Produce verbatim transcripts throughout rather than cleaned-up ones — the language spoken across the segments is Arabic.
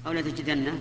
أو لتجدن.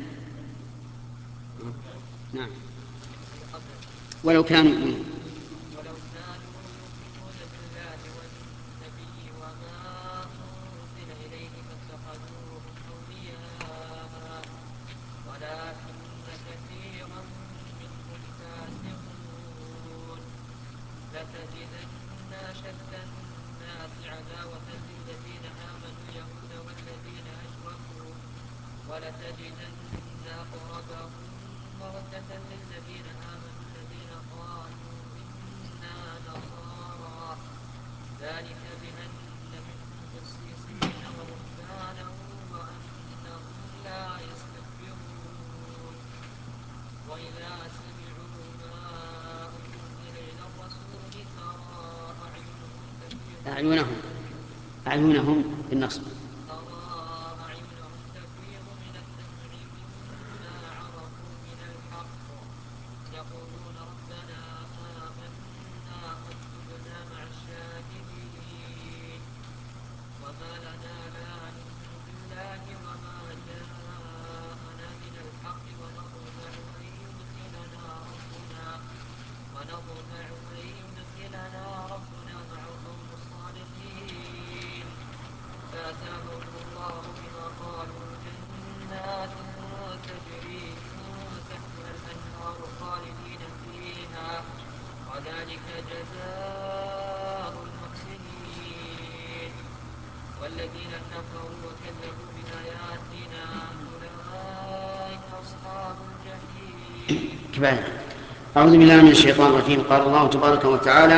نعم. ولو كانوا ولو كانوا يؤمنون بالله والنبي وما أنزل إليه ما اتخذوهم أولياء ولكن كثيرا منهم فاسقون. لتجدن أشد الناس عداوة للذين آمنوا اليهود والذين أشركوا ولتجدن أقربهم مودة للذين آمنوا الذين قالوا إنا نصارى ذلك بأن منهم قسيسين ورهبانا وأنهم لا يستكبرون. وإذا سمعوا ما أنزل إلى الرسول ترى أعينهم تفيض أعينهم أعينهم بالنصب ترى أعينهم تفيض من الدمع مما عرفوا من الحق يقولون ربنا آمنا فاكتبنا مع الشاهدين. وما لنا لا نؤمن بالله وما جاءنا من الحق ونطمع أن يدخلنا ربنا ونطمع أن يدخلنا ربنا مع القوم الصالحين. فأتاهم الله بما قالوا جنات تجري من تحتها الأنهار خالدين فيها وذلك جزاء المحسنين. والذين كفروا وكذبوا بآياتنا أولئك أصحاب الجحيم. كفاية. أعوذ بالله من الشيطان الرجيم. قال الله تبارك وتعالى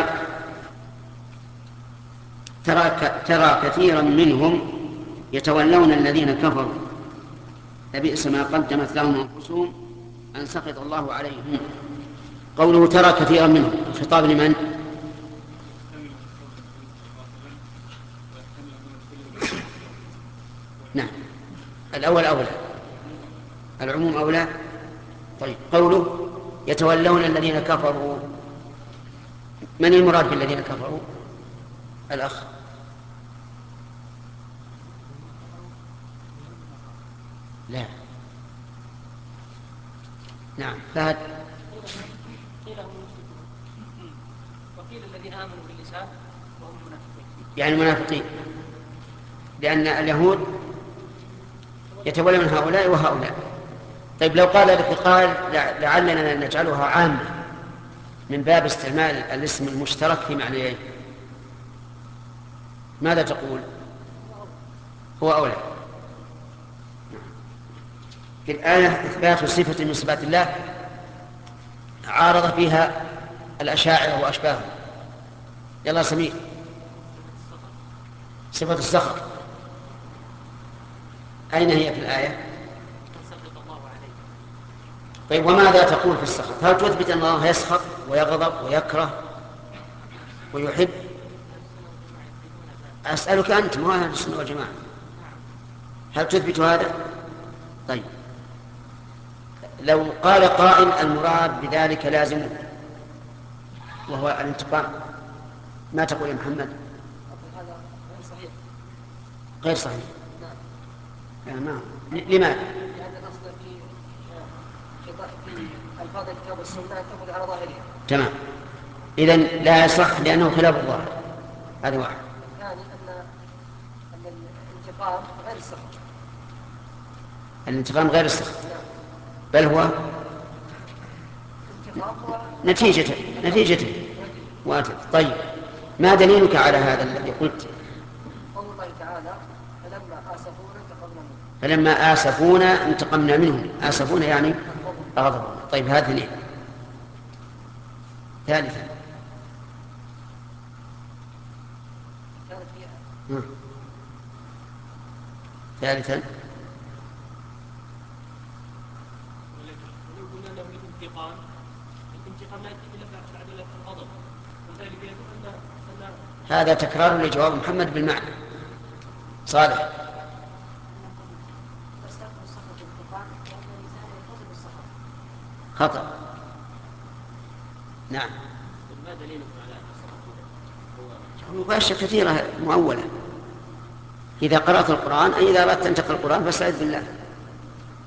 ترى, ترى كثيرا منهم يتولون الذين كفروا لبئس ما قدمت لهم أنفسهم أن سخط الله عليهم. قوله ترى كثيرا منهم خطاب لمن؟ نعم الأول أولى، العموم أولى. طيب قوله يتولون الذين كفروا، من المراد بالذين كفروا؟ الأخ. لا. نعم فهد. وقيل الذين آمنوا باللسان وهم منافقين، يعني منافقين، لأن اليهود يتولون هؤلاء وهؤلاء. طيب لو قال لك قال لعلنا نجعلها عامة من باب استعمال الاسم المشترك في معنيين، ماذا تقول؟ هو أولى. في الآية إثبات صفة من صفات الله عارض فيها الأشاعرة وأشباههم. يلا سمير. صفة السخط أين هي في الآية؟ طيب وماذا تقول في السخط؟ هل تثبت أن الله يسخط ويغضب ويكره ويحب؟ أسألك أنت ما أهل السنة والجماعة، هل تثبت هذا؟ طيب لو قال قائل المراد بذلك لازم وهو الانتقام، ما تقول يا محمد؟ هذا غير صحيح. غير صحيح. يعني ما لماذا؟ لأن الأصل في في ألفاظ الكتاب والسنة أن تأخذ على ظاهرها. تمام. إذن لا يصح لأنه خلاف الظاهر. هذا واحد. الثاني أن أن الانتقام غير السخط. الانتقام غير السخط، بل هو نتيجة نتيجته واجب. طيب ما دليلك على هذا الذي قلت؟ قول الله تعالى فلما آسفونا انتقمنا منهم. فلما آسفونا انتقمنا منهم. آسفونا يعني أغضبوا. طيب هذه اثنين. ثالثا ثالثا ولو قلنا له الانتقام الانتقام لا يأتي إلا بعد الغضب وذلك يدل أن هذا تكرار لجواب محمد بالمعنى. صالح. خطأ. نعم. ما دليلكم على أن السخط هو أشياء كثيرة مؤولة. إذا قرأت القرآن أي إذا أردت أن تقرأ القرآن فاستعذ بالله.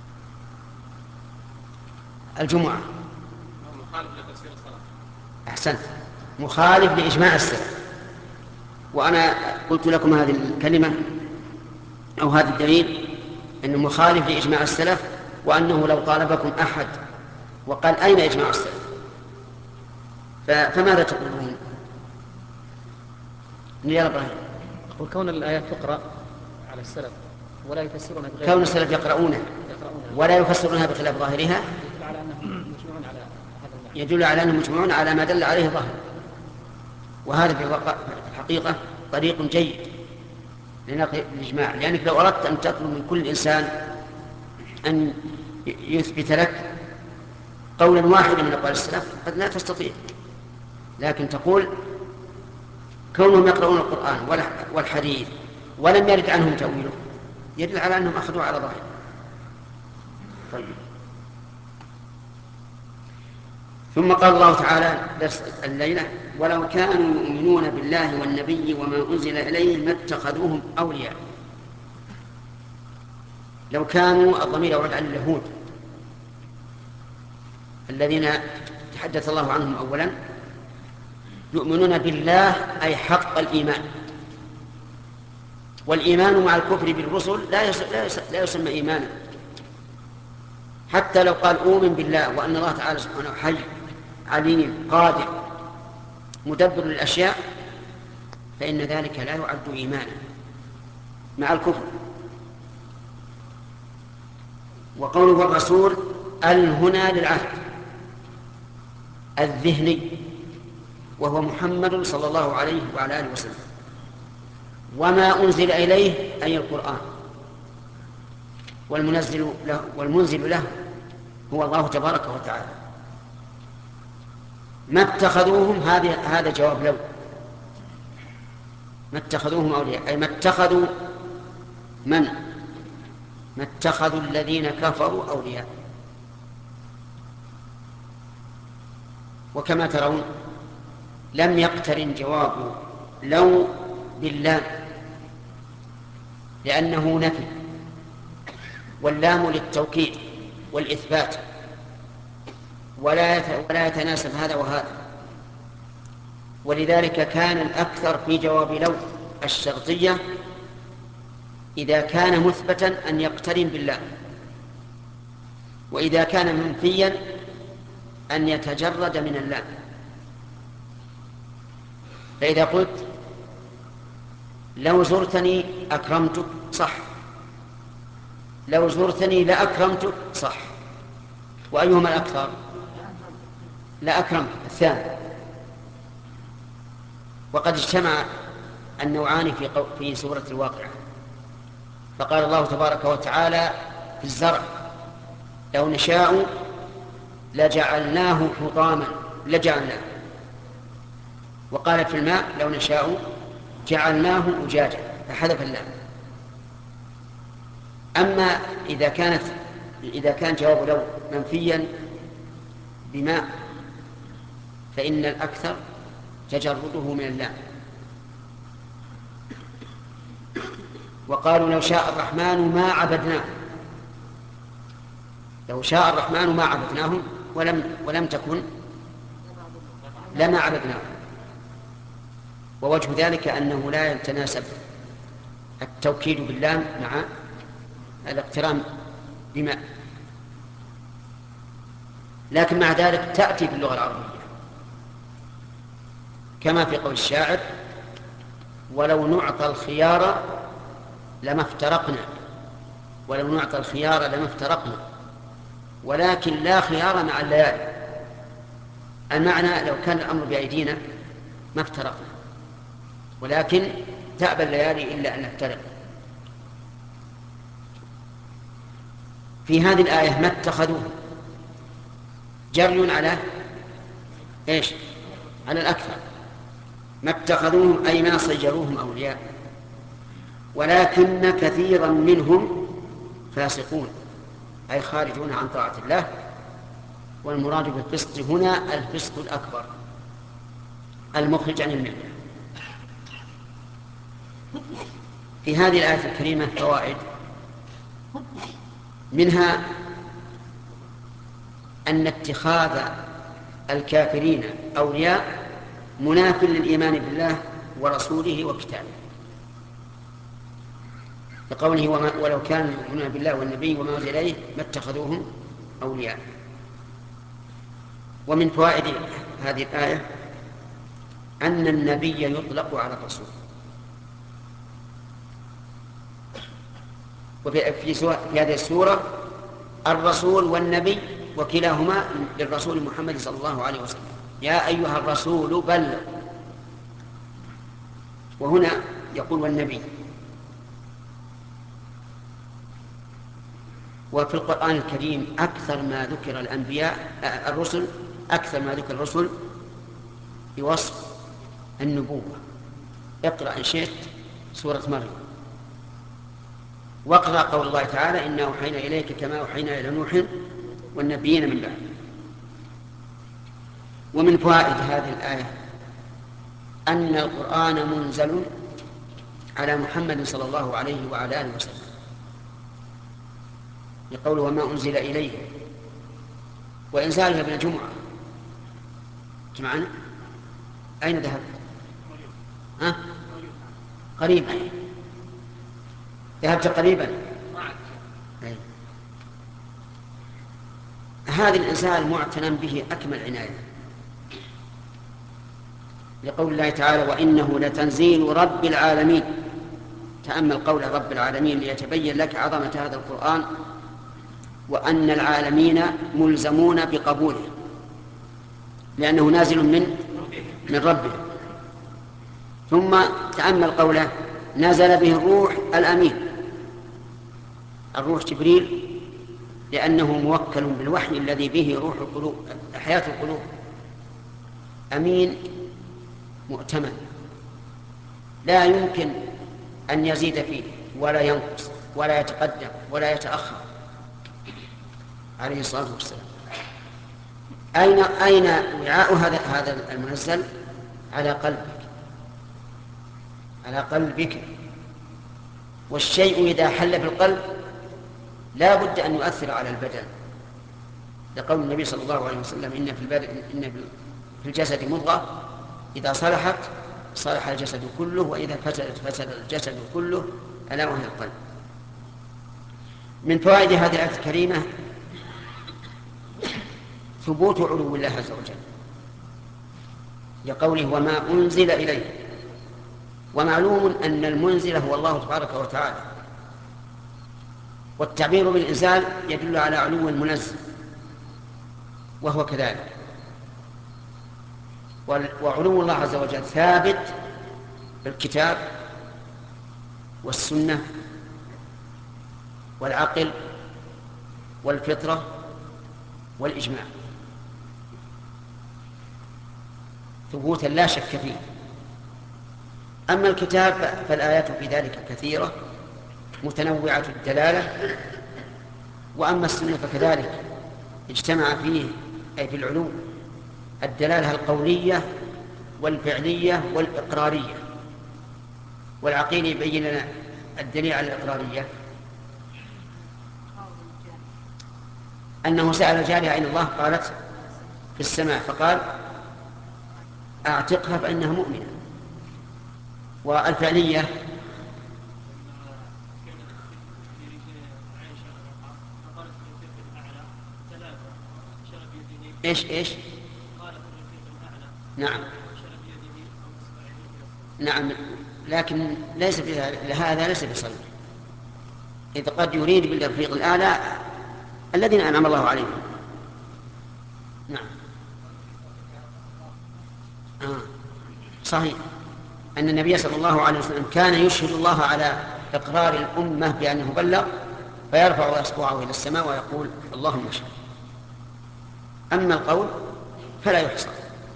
الجمعة. مخالف لتفسير الصلاة. أحسنت، مخالف لإجماع السلف. وأنا قلت لكم هذه الكلمة أو هذا الدليل أنه مخالف لإجماع السلف، وأنه لو طالبكم أحد وقال أين إجماع السلف فماذا تقولون؟ يا إبراهيم. أقول كون الآيات تقرأ على السلف ولا يفسرونها بغير كون السلف يقرؤونها ولا يفسرونها بخلاف ظاهرها يدل على أنهم مجمعون على هذا المعنى. يدل على أنهم مجمعون على ما دل عليه ظاهر، وهذا في الحقيقة طريق جيد لنقل الإجماع، لأنك لو أردت أن تطلب من كل إنسان أن يثبت لك قولا واحدا من أقوال السلف قد لا تستطيع، لكن تقول كونهم يقرؤون القرآن والحديث ولم يرد عنهم تأويله يدل على أنهم أخذوا على ظاهر. طيب. ثم قال الله تعالى درس الليلة: ولو كانوا يؤمنون بالله والنبي وما أنزل إليه ما اتخذوهم أولياء. لو كانوا، الضمير يعود على اليهود الذين تحدث الله عنهم أولا، يؤمنون بالله أي حق الإيمان، والإيمان مع الكفر بالرسل لا يسمى إيمانا. حتى لو قال أؤمن بالله وأن الله تعالى سبحانه حي عليم قادر مدبر للأشياء، فإن ذلك لا يعد إيمانا مع الكفر. وقوله الرسول ال هنا للعهد الذهني، وهو محمد صلى الله عليه وعلى آله وسلم، وما أنزل إليه أي القرآن، والمنزل له والمنزل له هو الله تبارك وتعالى. ما اتخذوهم، هذا جواب لو. ما اتخذوهم أولياء أي ما اتخذوا من ما اتخذوا الذين كفروا أولياء. وكما ترون لم يقترن جواب لو باللام لأنه نفي، واللام للتوكيد والإثبات، ولا يتناسب هذا وهذا. ولذلك كان الأكثر في جواب لو الشرطية إذا كان مثبتا أن يقترن بالله، وإذا كان منفيا أن يتجرد من الله. فإذا قلت لو زرتني أكرمتك صح، لو زرتني لأكرمتك صح، وأيهما الأكثر؟ لأكرمتك الثاني. وقد اجتمع النوعان في, قو... في سورة الواقعة، فقال الله تبارك وتعالى في الزرع لو نشاء لجعلناه حطاما لجعلناه، وقال في الماء لو نشاء جعلناه أجاجا فحذف اللام. أما إذا كانت إذا كان جواب لو منفيا بماء فإن الأكثر تجرده من اللام. وقالوا لو شاء الرحمن ما عبدناه، لو شاء الرحمن ما عبدناهم ولم, ولم تكن لما عبدناه. ووجه ذلك أنه لا يتناسب التوكيد باللام مع الاقتران بماء، لكن مع ذلك تأتي في اللغة العربية كما في قول الشاعر ولو نعطى الخيار لما افترقنا، ولو نعطى الخيار لما افترقنا ولكن لا خيار مع الليالي. المعنى لو كان الأمر بأيدينا ما افترقنا، ولكن تأبى الليالي إلا أن نفترق. في هذه الآية ما اتخذوه جري على إيش؟ على الأكثر. ما اتخذوهم أي ما صيروهم أولياء، ولكن كثيرا منهم فاسقون أي خارجون عن طاعة الله. والمراد بالفسق هنا الفسق الأكبر المخرج عن الملة. في هذه الآية الكريمة فوائد، منها أن اتخاذ الكافرين أولياء مناف للإيمان بالله ورسوله وكتابه، لقوله وما ولو كانوا يؤمنون بالله والنبي وما أنزل إليه ما اتخذوهم أولياء. ومن فوائد هذه الآية أن النبي يطلق على الرسول، وفي في هذه السورة الرسول والنبي وكلاهما للرسول محمد صلى الله عليه وسلم، يا أيها الرسول بلغ، وهنا يقول والنبي. وفي القرآن الكريم أكثر ما ذكر الأنبياء الرسل أكثر ما ذكر الرسل بوصف النبوة. اقرأ إن شئت سورة مريم، واقرأ قول الله تعالى إنا أوحينا إليك كما أوحينا إلى نوح والنبيين من بعد. ومن فوائد هذه الآية أن القرآن منزل على محمد صلى الله عليه وعلى آله وسلم، يقول وما أنزل إليه، وإنزالها ابن الجمعة معنا. أين ذهب؟ ها؟ قريبا، ذهبت قريبا. أي. هذا الإنسان معتنى به أكمل عناية، لقول الله تعالى وإنه لتنزيل رب العالمين. تأمل قول رب العالمين ليتبين لك عظمة هذا القرآن، وأن العالمين ملزمون بقبوله لأنه نازل من من ربه. ثم تأمل قوله نزل به الروح الأمين، الروح جبريل لأنه موكل بالوحي الذي به روح القلوب حياة القلوب، أمين مؤتمن لا يمكن أن يزيد فيه ولا ينقص ولا يتقدم ولا يتأخر عليه الصلاة والسلام. أين أين وعاء هذا هذا المنزل؟ على قلبك، على قلبك. والشيء إذا حل في القلب لا بد أن يؤثر على البدن، لقول النبي صلى الله عليه وسلم إن في البدن إن في الجسد مضغة إذا صلحت صلح الجسد كله وإذا فسدت فسد الجسد كله ألا وهي القلب. من فوائد هذه الآية الكريمة ثبوت علو الله عز وجل، لقوله وما أنزل إليه. ومعلوم أن المنزل هو الله تبارك وتعالى، والتعبير بالإنزال يدل على علو المنزل، وهو كذلك. وعلو الله عز وجل ثابت بالكتاب والسنة والعقل والفطرة والإجماع ثبوتا لا شك فيه. أما الكتاب فالآيات في ذلك كثيرة متنوعة الدلالة، وأما السنة فكذلك اجتمع فيه أي في العلو الدلالة القولية والفعلية والإقرارية. والعقيل يبين لنا الدليل على الإقرارية أنه سأل جارية أين الله؟ قالت في السماء، فقال أعتقها فإنها مؤمنة. والفعلية إيش إيش نعم نعم، لكن ليس لهذا ليس بصريح، إذ قد يريد بالرفيق الأعلى الذين أنعم الله عليهم. نعم آه. صحيح أن النبي صلى الله عليه وسلم كان يشهد الله على إقرار الأمة بأنه بلغ، فيرفع أصبعه إلى السماء ويقول اللهم اشهد. أما القول فلا يحصى.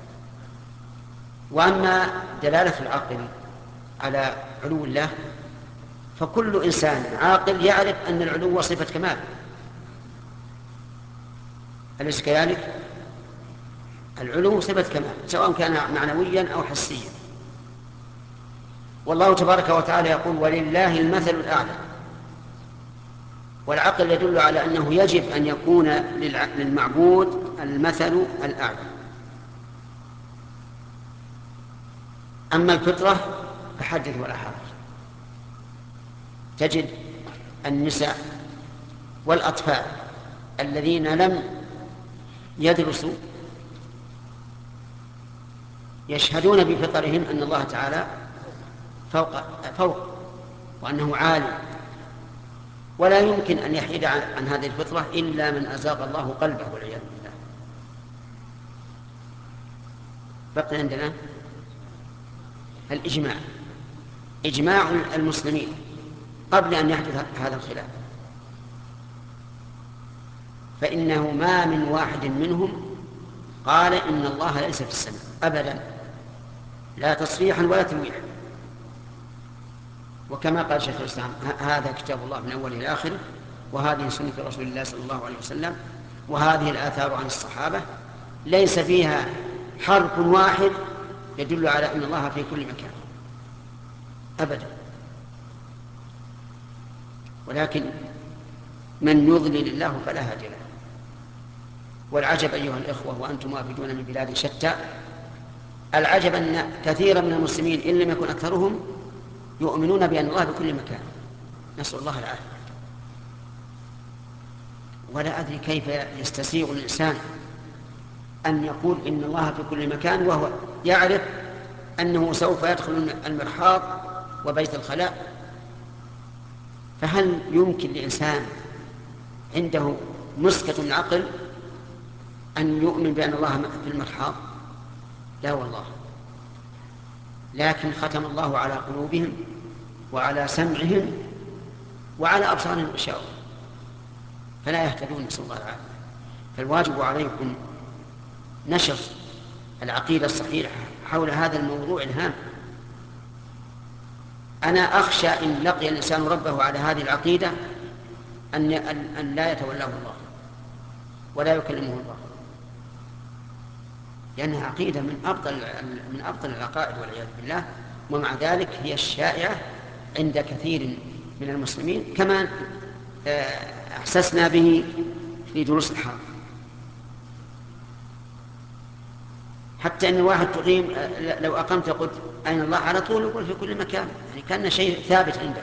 وأما دلالة العقل على علو الله فكل إنسان عاقل يعرف أن العلو صفة كمال، أليس كذلك؟ العلو صفة كمال سواء كان معنويا أو حسيا. والله تبارك وتعالى يقول ولله المثل الأعلى، والعقل يدل على أنه يجب أن يكون للمعبود المثل الأعلى. أما الفطرة فحدث ولا حرج. تجد النساء والأطفال الذين لم يدرسوا يشهدون بفطرهم أن الله تعالى فوق, فوق وأنه عالي، ولا يمكن أن يحيد عن هذه الفطرة إلا من أزاغ الله قلبه والعياذ بالله. بقي عندنا الإجماع، إجماع المسلمين قبل أن يحدث هذا الخلاف، فإنه ما من واحد منهم قال إن الله ليس في السماء أبدا، لا تصريحا ولا تلويحا. وكما قال شيخ الإسلام هذا كتاب الله من أوله إلى آخره، وهذه سنة رسول الله صلى الله عليه وسلم، وهذه الآثار عن الصحابة ليس فيها حرف واحد يدل على أن الله في كل مكان أبدا. ولكن من يضلل الله فلا هادي له. والعجب أيها الإخوة وأنتم وافدون من بلاد شتى، العجب أن كثيرا من المسلمين إن لم يكن أكثرهم يؤمنون بأن الله بكل مكان، نسأل الله العافية. ولا أدري كيف يستسيغ الإنسان أن يقول إن الله في كل مكان وهو يعرف أنه سوف يدخل المرحاض وبيت الخلاء. فهل يمكن لإنسان عنده مسكة من عقل أن يؤمن بأن الله في المرحاض؟ لا والله. لكن ختم الله على قلوبهم وعلى سمعهم وعلى أبصارهم غشاوة فلا يهتدون، نسأل الله العافية. فالواجب عليكم نشر العقيدة الصحيحة حول هذا الموضوع الهام. أنا أخشى إن لقي الإنسان ربه على هذه العقيدة أن أن لا يتولاه الله ولا يكلمه الله، لأنها عقيدة من أفضل من أفضل العقائد والعياذ بالله، ومع ذلك هي الشائعة عند كثير من المسلمين كما أحسسنا به في دروس الحرب. حتى أن واحد تقيم لو أقمت قلت أين الله على طول يقول في كل مكان، يعني كان شيء ثابت عنده.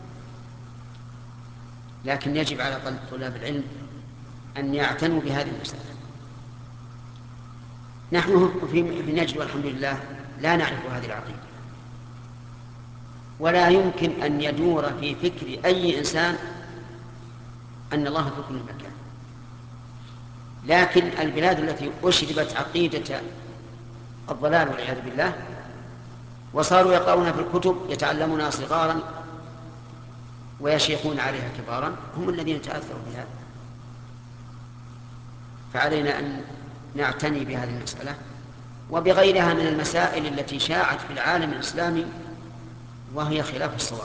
لكن يجب على طلاب العلم أن يعتنوا بهذه المسألة. نحن في نجد والحمد لله لا نعرف هذه العقيدة، ولا يمكن أن يدور في فكر أي إنسان أن الله في كل مكان. لكن البلاد التي أشربت عقيدة الضلال والعياذ بالله وصاروا يقرؤون في الكتب يتعلمونها صغارا ويشيخون عليها كبارا هم الذين تأثروا بها. فعلينا أن نعتني بهذه المسألة وبغيرها من المسائل التي شاعت في العالم الإسلامي وهي خلاف الصواب.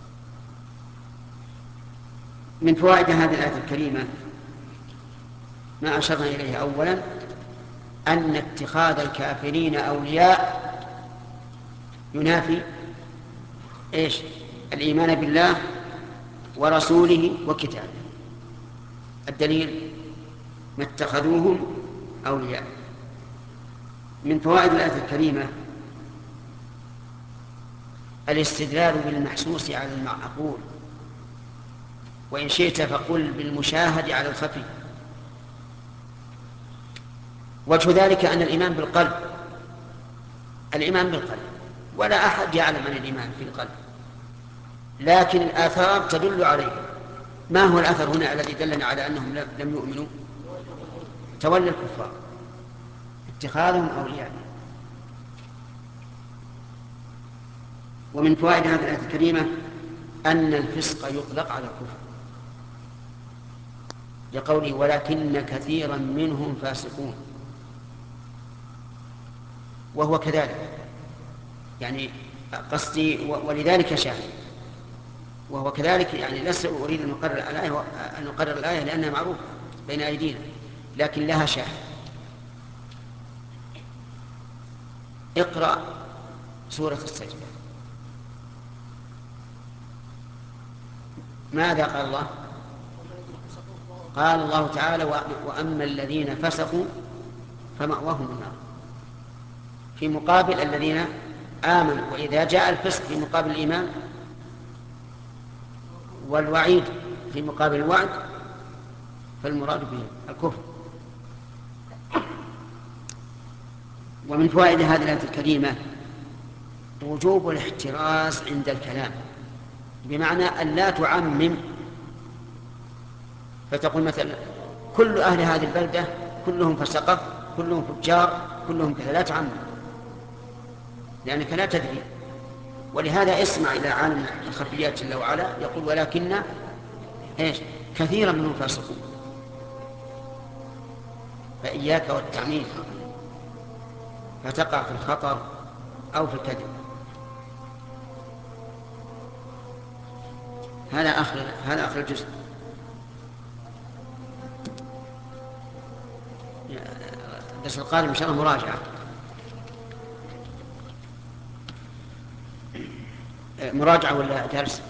من فوائد هذه الآية الكريمة ما أشرنا إليه أولا أن اتخاذ الكافرين أولياء ينافي إيش؟ الإيمان بالله ورسوله وكتابه. الدليل ما اتخذوهم أولياء. من فوائد الآية الكريمة الاستدلال بالمحسوس على المعقول، وإن شئت فقل بالمشاهد على الخفي. وجه ذلك أن الإيمان بالقلب، الإيمان بالقلب ولا أحد يعلم عن الإيمان في القلب، لكن الآثار تدل عليه. ما هو الأثر هنا الذي دلنا على أنهم لم يؤمنوا؟ تولي الكفار، اتخاذهم أولياء. ومن فوائد هذه الآية الكريمة أن الفسق يطلق على الكفر لقوله ولكن كثيرا منهم فاسقون، وهو كذلك، يعني قصدي ولذلك شاهد، وهو كذلك، يعني لست أريد أن نقرر الآية أن نقرر الآية لأنها معروفة بين أيدينا، لكن لها شاهد. اقرأ سورة السجدة، ماذا قال الله؟ قال الله تعالى: وأما الذين فسقوا فمأواهم النار، في مقابل الذين آمنوا. وإذا جاء الفسق في مقابل الإيمان والوعيد في مقابل الوعد فالمراد به الكفر. ومن فوائد هذه الآية الكريمة وجوب الاحتراز عند الكلام، بمعنى أن لا تعمم فتقول مثلا كل أهل هذه البلدة كلهم فسقة، كلهم فجار، كلهم كذا، لا تعمم لأنك لا تدري. ولهذا اسمع إلى عالم الخفيات جل وعلا يقول: ولكن إيش كثيرا منهم فاسقون. فإياك والتعميم فتقع في الخطر أو في الكذب. هذا آخر هذا آخر الجزء. الدرس القادم إن شاء الله مراجعة. مراجعة ولا درس؟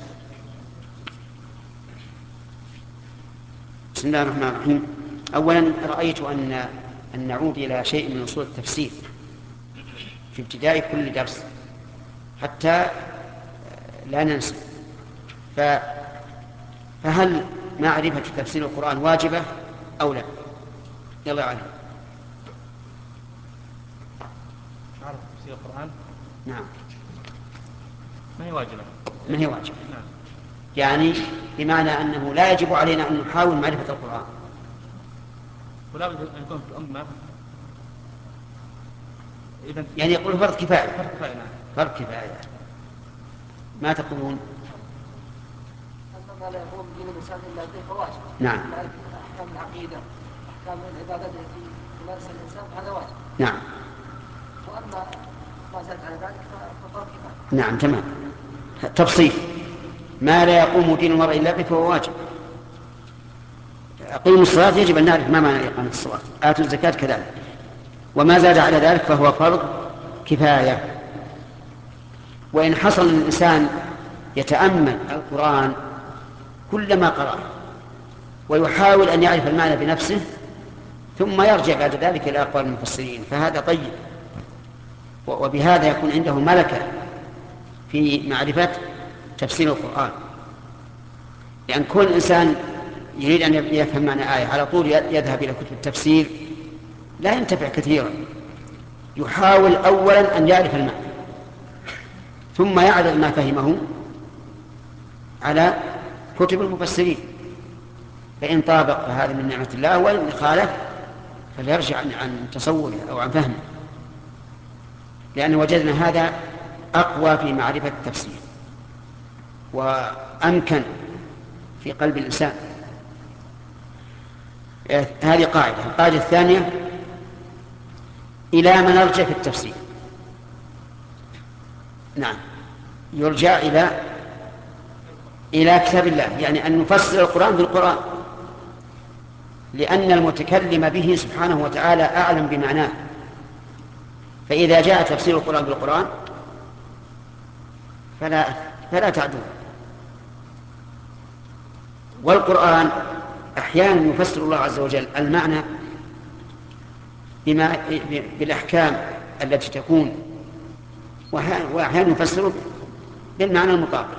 بسم الله الرحمن الرحيم. أولا رأيت أن أن نعود إلى شيء من أصول التفسير في ابتداء كل درس حتى لا ننسى. فهل معرفة تفسير القرآن واجبة أو لا؟ يلا علي. معرفة تفسير القرآن؟ نعم. ما هي واجبة. ما هي واجبة. نعم. يعني بمعنى أنه لا يجب علينا أن نحاول معرفة القرآن. ولا بد أن يكون في الأمة إذن يعني يقول فرض كفاية. فرض كفاية. نعم. فرض كفاية. ما تقولون؟ ما لا يقوم دين الإنسان إلا به فواجب. نعم. أحكام العقيدة، أحكام العبادات التي يمارسها الإنسان هذا واجب. نعم. وأما ما زاد على ذلك ففرض كفاية. نعم تمام. تفصيل: ما لا يقوم دين المرء إلا به فهو واجب. أقيموا الصلاة يجب أن نعرف ما معنى إقامة الصلاة. آتوا الزكاة كذلك. وما زاد على ذلك فهو فرض كفاية. وإن حصل الإنسان يتأمل القرآن كلما قرأ ويحاول أن يعرف المعنى بنفسه ثم يرجع بعد ذلك إلى أقوال المفسرين فهذا طيب، وبهذا يكون عنده ملكة في معرفة تفسير القرآن. لأن كل إنسان يريد أن يفهم معنى آية على طول يذهب إلى كتب التفسير لا ينتفع كثيرا. يحاول أولا أن يعرف المعنى ثم يعرض ما فهمه على كتب المفسرين، فإن طابق فهذا من نعمة الله، وإن خالف فليرجع عن تصوره أو عن فهمه، لأن وجدنا هذا أقوى في معرفة التفسير وأمكن في قلب الإنسان. هذه قاعدة. القاعدة الثانية: إلى من نرجع في التفسير؟ نعم، يرجع إلى إلى كتاب الله، يعني أن نفسر القرآن بالقرآن، لأن المتكلم به سبحانه وتعالى أعلم بمعناه. فإذا جاء تفسير القرآن بالقرآن فلا فلا تعدون. والقرآن أحيانا يفسر الله عز وجل المعنى بما بالأحكام التي تكون، وأحيانا يفسر بالمعنى المطابق.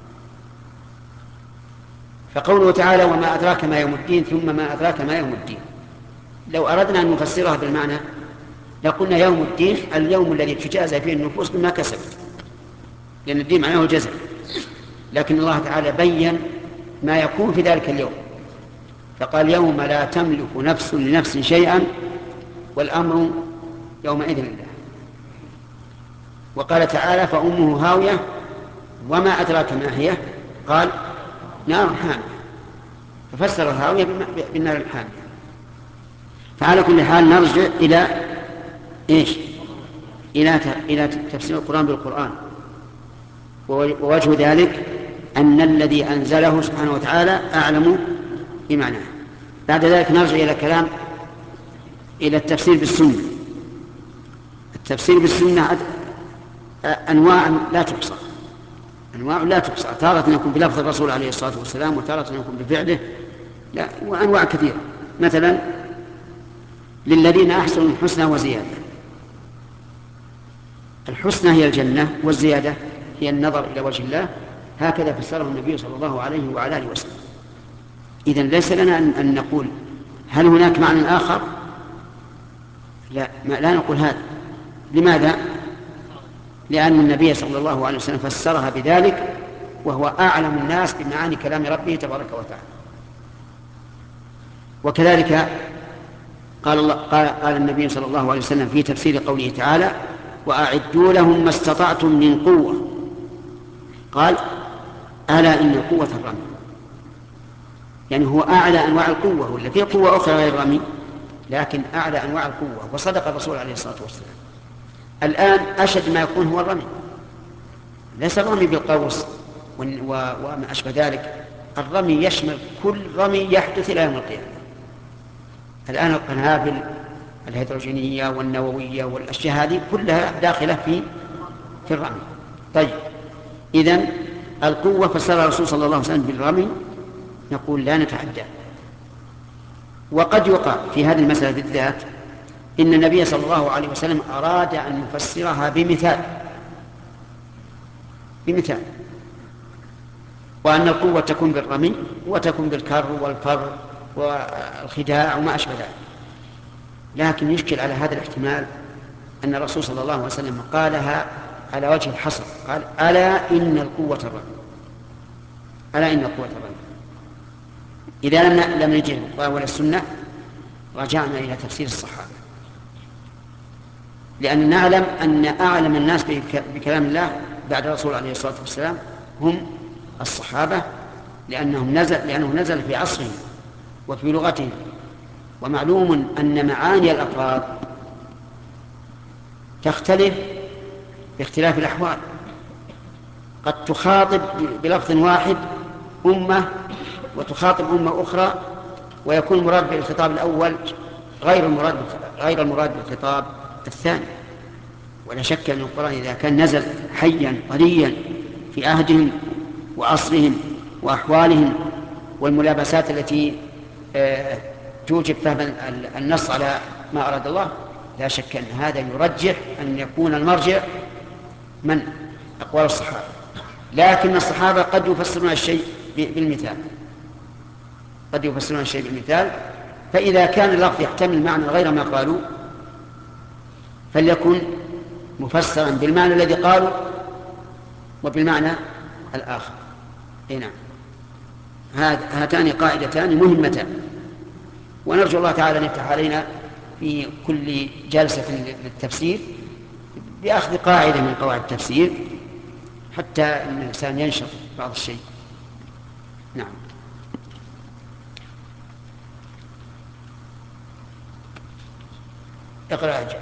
فقوله تعالى: وما أدراك ما يوم الدين، ثم ما أدراك ما يوم الدين، لو أردنا أن نفسرها بالمعنى لقلنا يوم الدين اليوم الذي تجازى فيه النفوس بما كسبت، لأن الدين معناه الجزاء. لكن الله تعالى بين ما يكون في ذلك اليوم فقال: يوم لا تملك نفس لنفس شيئا والأمر يومئذ لله. وقال تعالى: فأمه هاوية وما أدراك ما هي، قال: نار حامية، ففسر الهاوية بالنار الحامية. فعلى كل حال نرجع إلى إيش؟ إلى إلى تفسير القرآن بالقرآن. ووجه ذلك أن الذي أنزله سبحانه وتعالى أعلم بمعناه. بعد ذلك نرجع إلى كلام إلى التفسير بالسنة. التفسير بالسنة أنواع لا تحصى، أنواع لا تحصى. تارة يكون بلفظ الرسول عليه الصلاة والسلام، وتارة يكون بفعله، لا، وأنواع كثيرة. مثلا للذين أحسنوا الحسنى وزيادة. الحسنى هي الجنة، والزيادة هي النظر إلى وجه الله. هكذا فسره النبي صلى الله عليه وعلى آله وسلم. إذن ليس لنا أن نقول هل هناك معنى آخر؟ لا، ما لا نقول هذا. لماذا؟ لأن النبي صلى الله عليه وسلم فسرها بذلك، وهو أعلم الناس بمعاني كلام ربه تبارك وتعالى. وكذلك قال, الله قال, قال النبي صلى الله عليه وسلم في تفسير قوله تعالى: وأعدوا لهم ما استطعتم من قوة. قال: ألا إن القوة الرمي. يعني هو أعلى أنواع القوة، ولا في قوة أخرى غير الرمي، لكن أعلى أنواع القوة. وصدق الرسول عليه الصلاة والسلام. الآن أشد ما يكون هو الرمي، ليس الرمي بالقوس وما أشبه ذلك. الرمي يشمل كل رمي يحدث إلى يوم القيامة. الآن القنابل الهيدروجينية والنووية والأشياء هذه كلها داخلة في في الرمي. طيب، إذن القوة فسر الرسول صلى الله عليه وسلم بالرمي، نقول لا نتعدى. وقد يقع في هذه المسألة بالذات إن النبي صلى الله عليه وسلم أراد أن يفسرها بمثال بمثال وأن القوة تكون بالرمي وتكون بالكر والفر والخداع وما أشبه ذلك. لكن يشكل على هذا الاحتمال أن الرسول صلى الله عليه وسلم قالها على وجه الحصر، قال: ألا إن القوة الرمي. ألا إن القوة الرمي. إذا لم لم نجد القرآن ولا السنة رجعنا إلى تفسير الصحابة، لأن نعلم أن أعلم الناس بكلام الله بعد الرسول عليه الصلاة والسلام هم الصحابة، لأنهم نزل لأنه نزل في عصرهم وفي لغتهم. ومعلوم أن معاني الألفاظ تختلف باختلاف الأحوال. قد تخاطب بلفظ واحد أمة وتخاطب أمة أخرى، ويكون المراد بالخطاب الأول غير المراد غير المراد بالخطاب الثاني. ولا شك أن القرآن إذا كان نزل حيا طريا في عهدهم وعصرهم وأحوالهم والملابسات التي توجب فهم النص على ما أراد الله، لا شك أن هذا يرجح أن يكون المرجع من أقوال الصحابة. لكن الصحابة قد يفسرون الشيء بالمثال قد يفسرون الشيء بالمثال فإذا كان اللفظ يحتمل معنى غير ما قالوا فليكن مفسرا بالمعنى الذي قالوا وبالمعنى الآخر. اي نعم، هاتان قاعدتان مهمتان، ونرجو الله تعالى أن يفتح علينا في كل جلسة للتفسير بأخذ قاعدة من قواعد التفسير حتى أن الإنسان ينشط بعض الشيء. نعم. اقرأ أجل.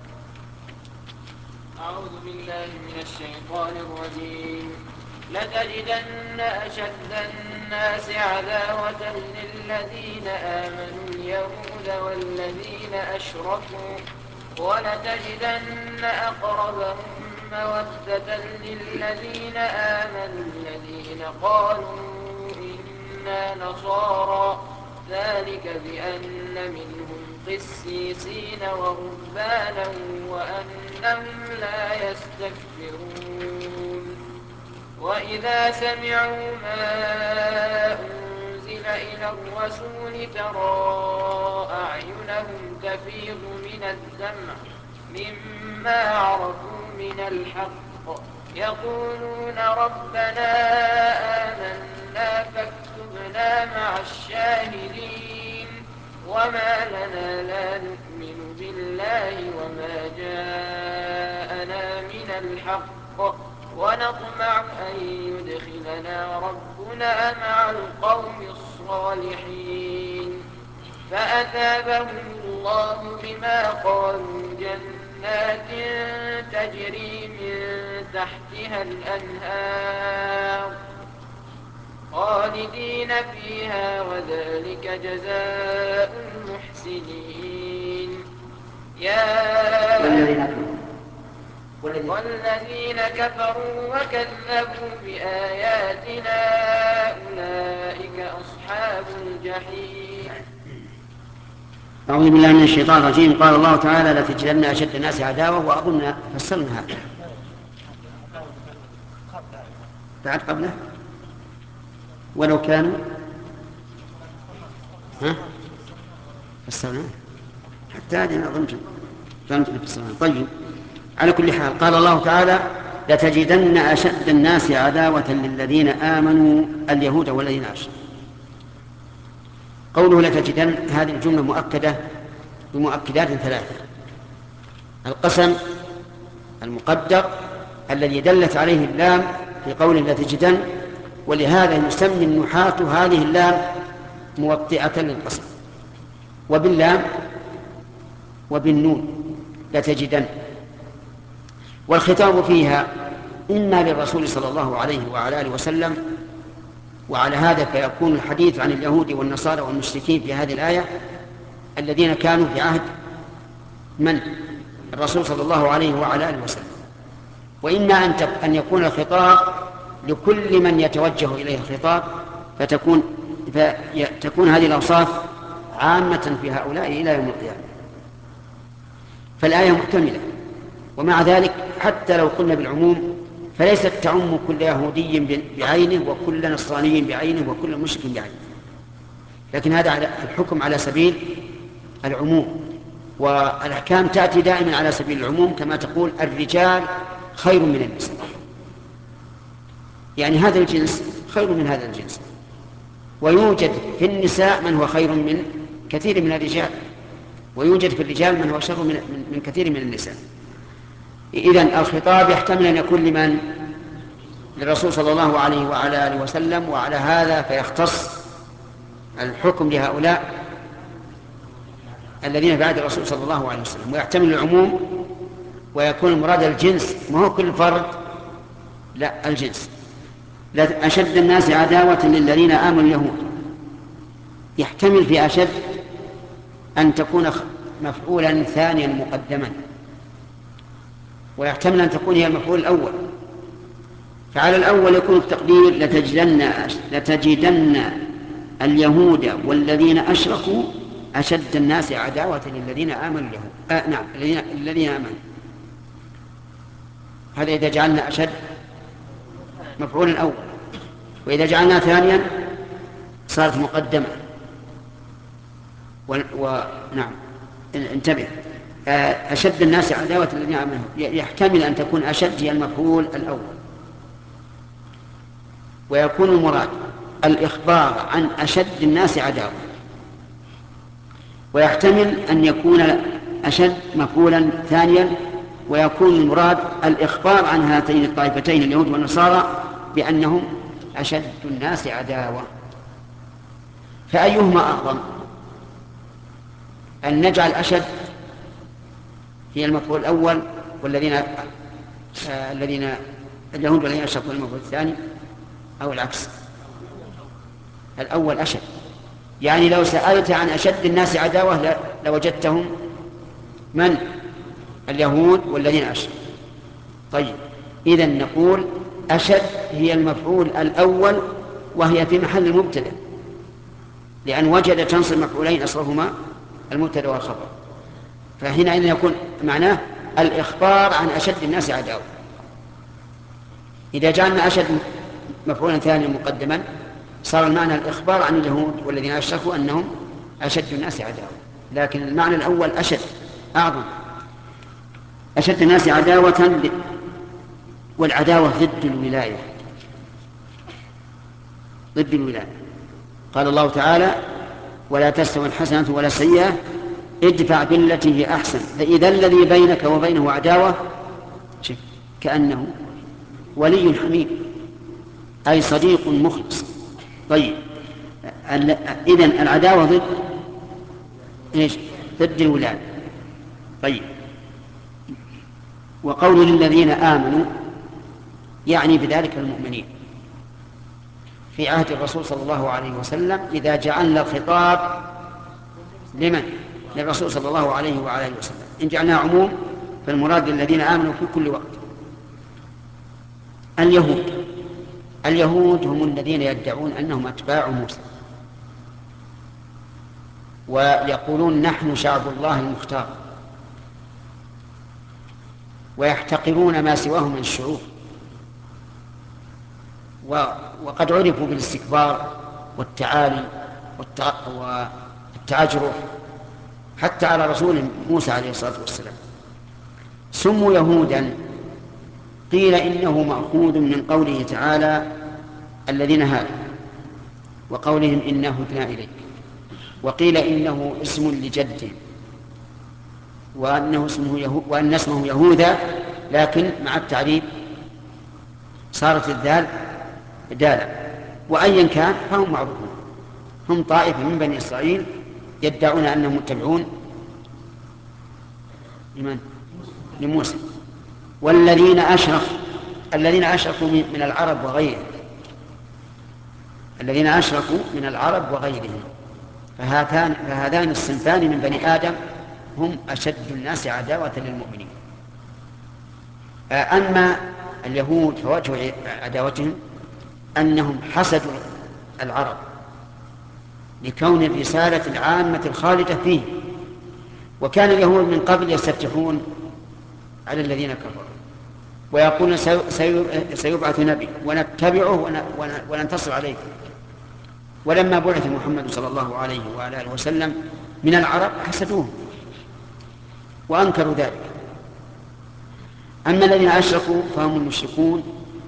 أعوذ بالله من الشيطان الرجيم. لتجدن أشد الناس عداوة للذين آمنوا اليهود والذين أشركوا ولتجدن أقربهم مودة للذين آمنوا الذين قالوا إنا نصارى ذلك بأن منهم قسيسين ورهبانا وأنهم لا يستكبرون. وإذا سمعوا ما أنزل إلى الرسول ترى أعينهم تفيض من الدمع مما عرفوا من الحق يقولون ربنا آمنا فاكتبنا مع الشاهدين. وما لنا لا نؤمن بالله وما جاءنا من الحق ونطمع أن يدخلنا ربنا مع القوم الصالحين. فأثابهم الله بما قالوا جنات تجري من تحتها الأنهار خالدين فيها وذلك جزاء المحسنين. يا والذين كفروا وكذبوا بآياتنا أولئك أصحاب أصحاب الجحيم. أعوذ بالله من الشيطان الرجيم. قال الله تعالى لتجدن أشد الناس عداوة، وأظن فسرنا هذا بعد قبله ولو كانوا ها فسرنا حتى هذه أظن فهمت فسرنا. طيب على كل حال قال الله تعالى لتجدن أشد الناس عداوة للذين آمنوا اليهود والذين أشركوا. قوله لتجدن هذه الجملة مؤكدة بمؤكدات ثلاثة: القسم المقدر الذي دلت عليه اللام في قوله لتجدن، ولهذا يسمي النحاة هذه اللام موطئة للقسم، وباللام وبالنون لتجدن. والخطاب فيها إما للرسول صلى الله عليه وعلى آله وسلم، وعلى هذا فيكون الحديث عن اليهود والنصارى والمشركين في هذه الآية الذين كانوا في عهد من؟ الرسول صلى الله عليه وعلى آله وسلم. وإما أن أن يكون الخطاب لكل من يتوجه إليه الخطاب، فتكون فتكون هذه الأوصاف عامة في هؤلاء إلى يوم القيامة. فالآية محتملة، ومع ذلك حتى لو قلنا بالعموم فليست تعم كل يهودي بعينه وكل نصراني بعينه وكل مشرك بعينه، لكن هذا الحكم على سبيل العموم، والأحكام تأتي دائما على سبيل العموم، كما تقول الرجال خير من النساء، يعني هذا الجنس خير من هذا الجنس، ويوجد في النساء من هو خير من كثير من الرجال، ويوجد في الرجال من هو شر من, من كثير من النساء. إذن الخطاب يحتمل أن يكون لمن؟ للرسول صلى الله عليه وعلى آله وسلم، وعلى هذا فيختص الحكم لهؤلاء الذين بعد الرسول صلى الله عليه وسلم، ويحتمل العموم ويكون المراد الجنس، ما هو كل فرد، لا الجنس. أشد الناس عداوة للذين آمنوا اليهود، يحتمل في أشد أن تكون مفعولا ثانيا مقدما، ويحتمل أن تكون هي المفعول الأول. فعلى الأول يكون التقدير لتجدن, لتجدن اليهود والذين أشركوا أشد الناس عداوة للذين آمنوا اليهود. آه نعم الذين, الذين آمنوا. هذا إذا جعلنا أشد مفعول الأول، وإذا جعلنا ثانيا صارت مقدمة. ونعم انتبه، أشد الناس عداوة الذين آمنوا يحتمل أن تكون أشد هي المفعول الأول، ويكون المراد الإخبار عن أشد الناس عداوة، ويحتمل أن يكون أشد مفعولا ثانيا، ويكون المراد الإخبار عن هاتين الطائفتين اليهود والنصارى بأنهم أشد الناس عداوة. فأيهما أعظم؟ أن نجعل أشد هي المفعول الأول والذين آه الذين اليهود والذين أشركوا المفعول الثاني، أو العكس؟ الأول أشد. يعني لو سألت عن أشد الناس عداوة لوجدتهم من؟ اليهود والذين أشركوا. طيب إذن نقول أشد هي المفعول الأول، وهي في محل المبتدأ، لأن وجد تنصب مفعولين أصلهما المبتدأ والخبر، فحينئذ يكون معناه الإخبار عن أشد الناس عداوة. إذا جعلنا أشد مفعولا ثانيا مقدما صار المعنى الإخبار عن اليهود والذين أشركوا أنهم أشد الناس عداوة، لكن المعنى الأول أشد أعظم. أشد الناس عداوة، والعداوة ضد الولاية، ضد الولاية. قال الله تعالى ولا تستوي الحسنة ولا السيئة ادفع بالتي هي أحسن فإذا الذي بينك وبينه عداوة كأنه ولي حميم، أي صديق مخلص. طيب إذن العداوة ضد إيش؟ ضد الولاية. طيب وقول للذين آمنوا يعني بذلك المؤمنين في عهد الرسول صلى الله عليه وسلم، إذا جعلنا الخطاب لمن؟ للرسول صلى الله عليه وعلى آله وسلم. إن جعلناه عموم فالمراد للذين آمنوا في كل وقت. اليهود اليهود هم الذين يدعون أنهم أتباع موسى، ويقولون نحن شعب الله المختار، ويحتقرون ما سواه من الشعوب، وقد عرفوا بالاستكبار والتعالي والتعجرف حتى على رسول موسى عليه الصلاة والسلام. سموا يهودا، قيل إنه مأخوذ من قوله تعالى الذين هادوا، وقولهم إنا هدنا إليك، وقيل إنه اسم لجده، وأنه اسمه يهو وأن اسمه يهوذا، لكن مع التعريب صارت الذال دالا. وأيا كان فهم معروفون، هم طائفة من بني إسرائيل يدعون أنهم متبعون لموسى. والذين أشركوا الذين أشركوا من العرب وغيرهم الذين أشركوا من العرب وغيرهم فهاتان فهذان الصنفان من بني آدم هم أشد الناس عداوة للمؤمنين. أما اليهود فوجه عداوتهم أنهم حسدوا العرب لكون الرسالة العامة الخالدة فيه، وكان اليهود من قبل يستفتحون على الذين كفروا ويقولون سيبعث نبي ونتبعه وننتصر عليه. ولما بعث محمد صلى الله عليه وعلى آله وسلم من العرب حسدوه وأنكروا ذلك. أما الذين أشركوا فهم المشركون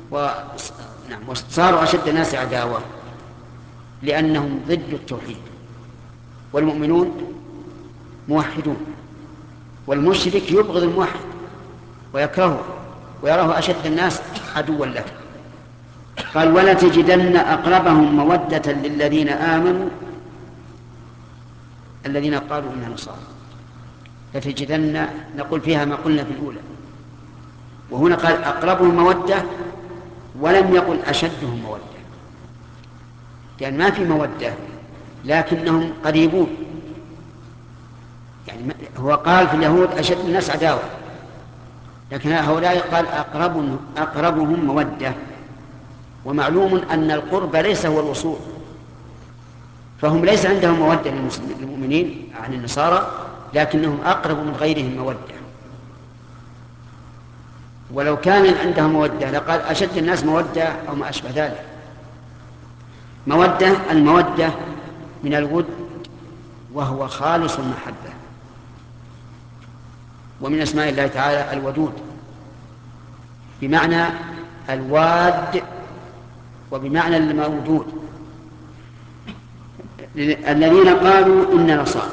وصاروا أشد الناس عداوة لأنهم ضد التوحيد، والمؤمنون موحدون، والمشرك يبغض الموحد ويكرهه ويراه أشد الناس عدوا له. قال ولا تجدن أقربهم مودة للذين آمنوا الذين قالوا إنها نصارى. لتجدن نقول فيها ما قلنا في الأولى، وهنا قال أقربهم مودة ولم يقل أشدهم مودة، لأن ما في مودة لكنهم قريبون. يعني هو قال في اليهود أشد الناس عداوة، لكن هؤلاء قال أقربهم, أقربهم مودة، ومعلوم أن القرب ليس هو الوصول، فهم ليس عندهم مودة للمؤمنين عن النصارى، لكنهم أقرب من غيرهم مودة. ولو كان عندهم مودة لقال أشد الناس مودة أو ما أشبه ذلك. مودة المودة من الود وهو خالص المحبة، ومن أسماء الله تعالى الودود بمعنى الواد وبمعنى المودود. الذين قالوا إن نصارى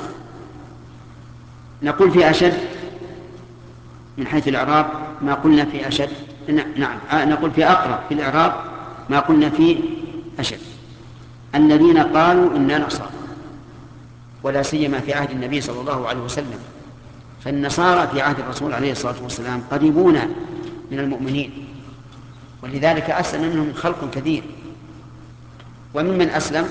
نقول في أشد من حيث الإعراب ما قلنا في أشد، نعم نقول في أقرب في الإعراب ما قلنا في أشد. الذين قالوا إن نصارى، ولا سيما في عهد النبي صلى الله عليه وسلم، فالنصارى في عهد الرسول عليه الصلاة والسلام قريبون من المؤمنين، ولذلك أسلم منهم خلق كثير. وممن أسلم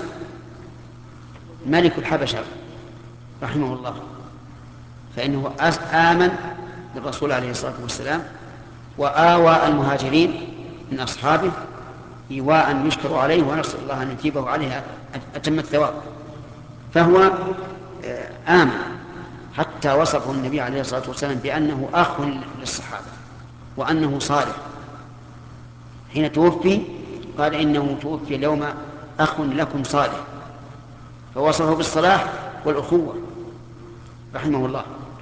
ملك الحبشة رحمه الله، فإنه آمن بالرسول عليه الصلاة والسلام وآوى المهاجرين من أصحابه إيواء يشكر عليه، ونسأل الله أن يثيبه عليه أتم الثواب. فهو آمن حتى وصفه النبي عليه الصلاة والسلام بأنه أخ للصحابة وأنه صالح. حين توفي قال إنه توفي اليوم أخ لكم صالح، فوصفه بالصلاح والأخوة رحمه الله.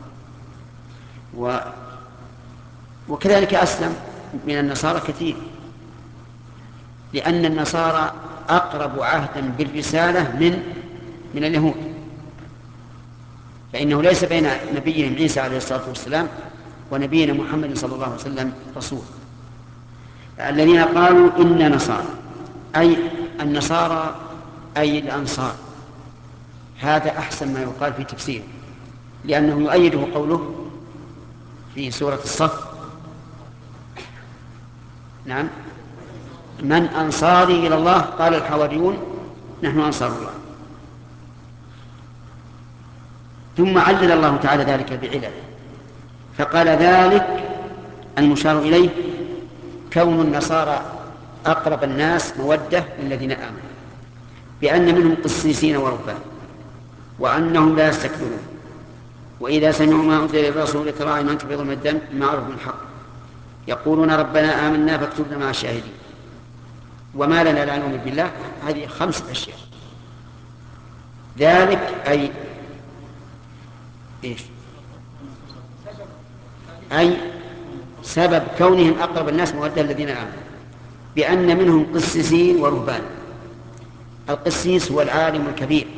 و وكذلك أسلم من النصارى كثير، لأن النصارى أقرب عهدا بالرسالة من من اليهود، فإنه ليس بين نبيهم عيسى عليه الصلاة والسلام ونبينا محمد صلى الله عليه وسلم رسول. الذين قالوا إن نصارى أي النصارى أي الأنصار، هذا أحسن ما يقال في تفسيره، لأنه يؤيده قوله في سورة الصف نعم من أنصاري إلى الله قال الحواريون نحن أنصار الله. ثم علل الله تعالى ذلك بعلل، فقال ذلك المشار إليه كون النصارى أقرب الناس مودة للذين آمنوا، بأن منهم قسيسين ورهبان، وأنهم لا يستكبرون وإذا سمعوا ما أنزل إلى الرسول ترى أعينهم تفيض من الدم مما عرفوا من الحق يقولون ربنا آمنا فاكتبنا مع الشاهدين وما لنا لا نؤمن بالله. هذه خمسة أشياء. ذلك أي إيش؟ أي سبب كونهم أقرب الناس مودة الذين آمنوا بأن منهم قسيسين ورهبان. القسيس هو العالم الكبير،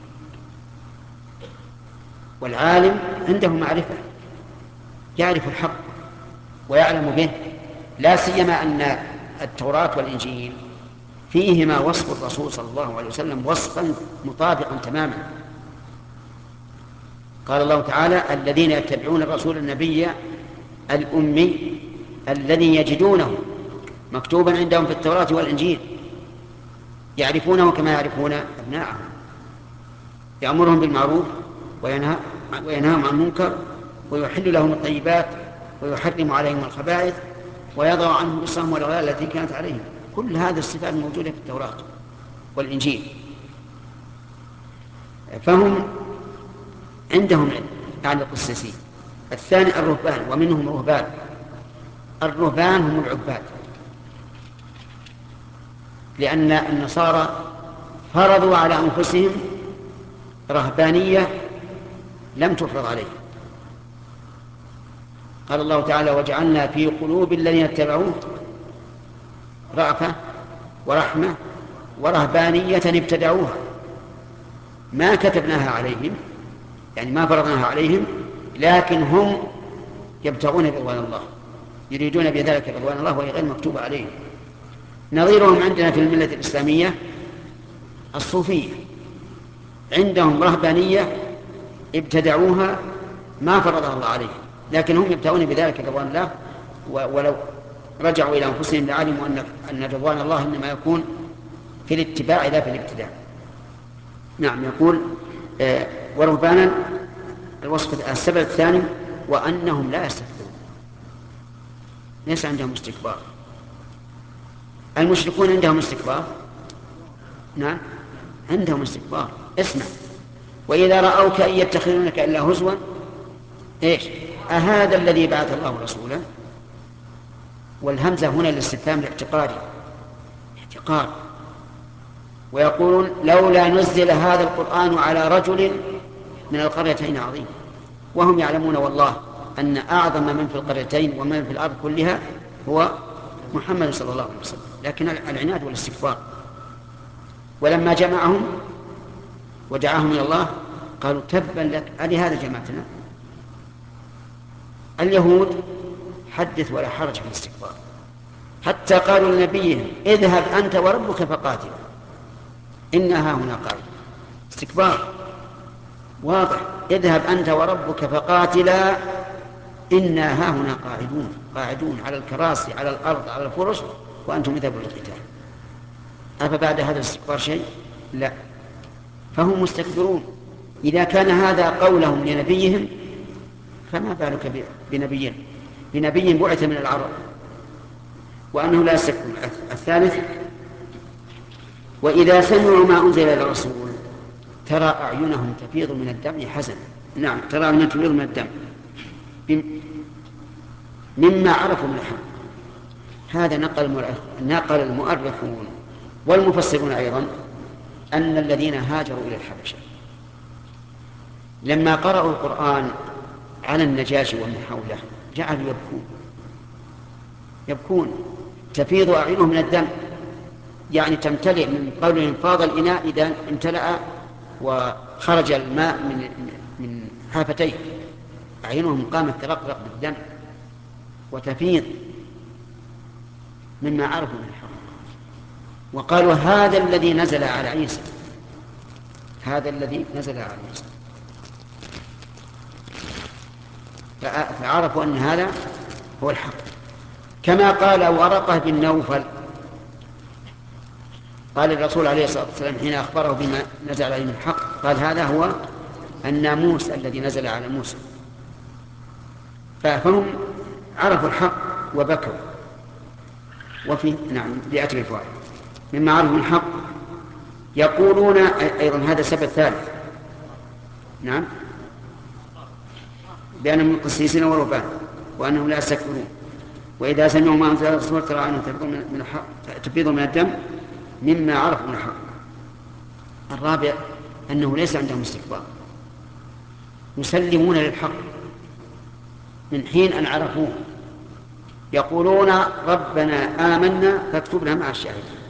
والعالم عنده معرفة يعرف الحق ويعلم به، لا سيما أن التوراة والإنجيل فيهما وصف الرسول صلى الله عليه وسلم وصفا مطابقا تماما. قال الله تعالى الذين يتبعون الرسول النبي الأمي الذي يجدونه مكتوبا عندهم في التوراة والإنجيل يعرفونه كما يعرفون أبناءهم يأمرهم بالمعروف وينهى وينهاهم عن المنكر ويحل لهم الطيبات ويحرم عليهم الخبائث ويضع عنهم إصرهم والأغلال التي كانت عليهم. كل هذه الصفات موجودة في التوراة والإنجيل، فهم عندهم علم يعني القسيسين. الثاني الرهبان ومنهم رهبان. الرهبان هم العباد، لأن النصارى فرضوا على أنفسهم رهبانية لم تفرض عليهم. قال الله تعالى وجعلنا في قلوب الذين اتبعوه رأفة ورحمة ورهبانية ابتدعوها ما كتبناها عليهم، يعني ما فرضناها عليهم، لكن هم يبتغون رضوان الله يريدون بذلك رضوان الله وهي غير مكتوبة عليهم. نظيرهم عندنا في الملة الإسلامية الصوفية، عندهم رهبانية ابتدعوها ما فرضها الله عليهم، لكن هم يبتغون بذلك رضوان الله، ولو رجعوا إلى أنفسهم لعلموا أن أن رضوان الله إنما يكون في الاتباع لا في الابتداع. نعم. يقول آه ورهبانا الوصف السبب الثاني وأنهم لا يستكبرون، ليس عندهم استكبار. المشركون عندهم استكبار؟ نعم عندهم استكبار. اسمع وإذا رأوك إن يتخذونك إلا هزوا إيش أهذا الذي بعث الله رسولا. والهمزة هنا للاستفهام الاعتقادي اعتقاد. ويقولون لولا نزل هذا القرآن على رجل من القريتين عظيم، وهم يعلمون والله أن أعظم من في القريتين ومن في الأرض كلها هو محمد صلى الله عليه وسلم، لكن العناد والاستكبار. ولما جمعهم ودعاهم إلى الله قالوا تبا لك ألهذا جمعتنا. اليهود حدث ولا حرج في الاستكبار، حتى قالوا لنبيهم اذهب أنت وربك فقاتل إنها هنا قاعدة. استكبار واضح. اذهب أنت وربك فقاتلا إنا ها هنا قاعدون قاعدون على الكراسي على الأرض على الفرش وأنتم اذهبوا للقتال. أفبعد هذا الاستكبار شيء؟ لا. فهم مستكبرون. إذا كان هذا قولهم لنبيهم فما بالك بنبي بنبي بعث من العرب وأنه لا يستكبرون. الثالث وإذا سمعوا ما أنزل إلى الرسول ترى أعينهم تفيض من الدم حزنا. نعم ترى أعينهم تفيض من الدم مما عرفوا من الحق. هذا نقل نقل المؤرخون والمفسرون أيضا أن الذين هاجروا إلى الحبشة لما قرأوا القرآن على النجاشي ومن حوله جعلوا يبكون يبكون تفيض أعينهم من الدم، يعني تمتلئ من قول انفاض الإناء إذا امتلأ وخرج الماء من من حافتيه. أعينهم قامت ترقرق بالدم وتفيض مما عرفوا من الحق. وقالوا هذا الذي نزل على عيسى هذا الذي نزل على عيسى فعرفوا أن هذا هو الحق. كما قال ورقة بن نوفل قال الرسول عليه الصلاة والسلام حين أخبره بما نزل عليه من الحق قال هذا هو الناموس الذي نزل على موسى. فهم عرفوا الحق وبكوا. وفي نعم لأجل الفوائد مما عرفوا من الحق يقولون أيضا هذا سبب ثالث نعم، بأنهم قسيسين ورهبان وأنهم لا يستكبرون، وإذا سمعوا ما أنزل الرسول ترى عنهم تفيض من الدم مما عرفوا من الحق. الرابع أنه ليس عندهم استكبار، يسلمون للحق من حين أن عرفوه، يقولون ربنا آمنا فاكتبنا مع الشاهدين.